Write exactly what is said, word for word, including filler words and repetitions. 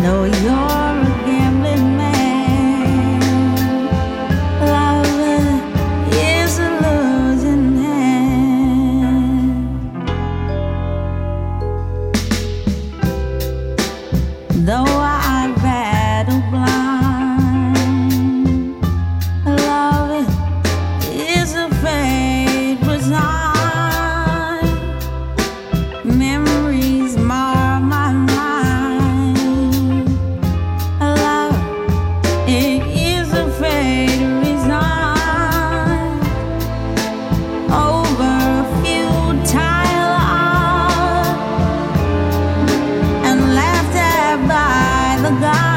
know you're a gambling man. Love is a losing hand. Though I battle blind, love is a fate resigned. Memories mar my mind. Love, it is a fate resigned. Over a futile art and laughed at by the gods.